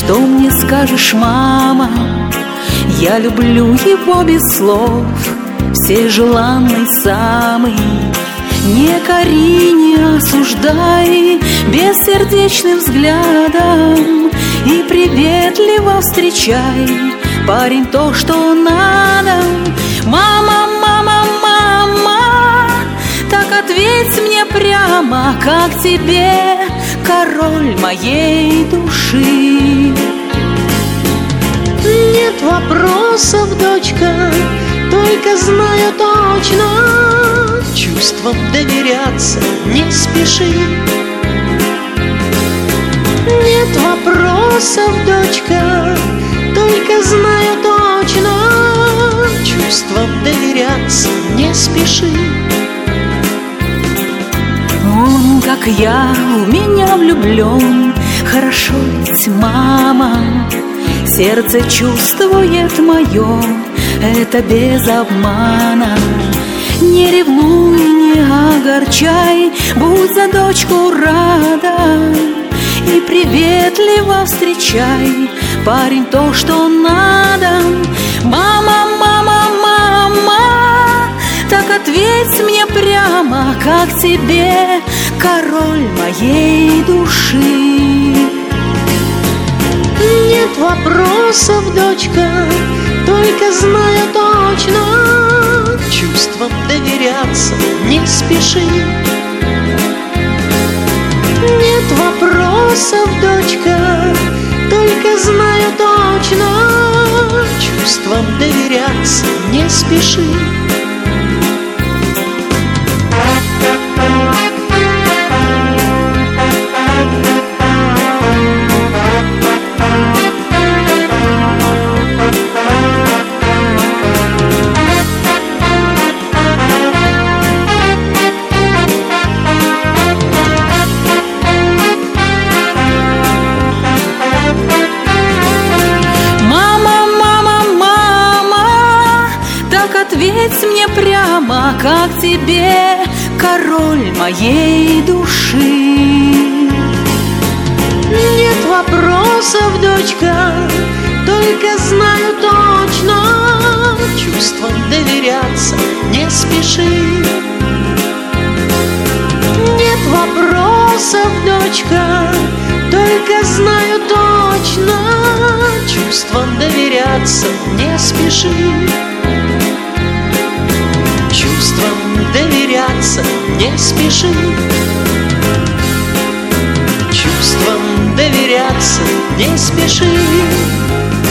Что мне скажешь, мама? Я люблю его без слов, всей желанный самый. Не кори, не осуждай бессердечным взглядом, и приветливо встречай, парень, то, что надо. Мама, мама, мама, так ответь мне прямо, как тебе, король моей души. Нет вопросов, дочка, только знаю точно, чувствам доверяться не спеши. Нет вопросов, дочка, только знаю точно, чувствам доверяться не спеши. Он, как я, в меня влюблен, хорошо ведь, мама. Сердце чувствует мое, это без обмана. Не ревнуй, не огорчай, будь за дочку рада, и приветливо встречай, парень, то, что надо. Мама, мама, мама, так ответь мне прямо, как тебе, король моей души. Нет вопросов, дочка, только знаю точно, чувствам доверяться не спеши. Нет вопросов, дочка, только знаю точно, чувствам доверяться не спеши. Ответь мне прямо, как тебе, король моей души. Нет вопросов, дочка, только знаю точно, чувствам доверяться не спеши. Нет вопросов, дочка, только знаю точно, чувствам доверяться не спеши. Чувствам доверяться не спеши. Чувствам доверяться не спеши.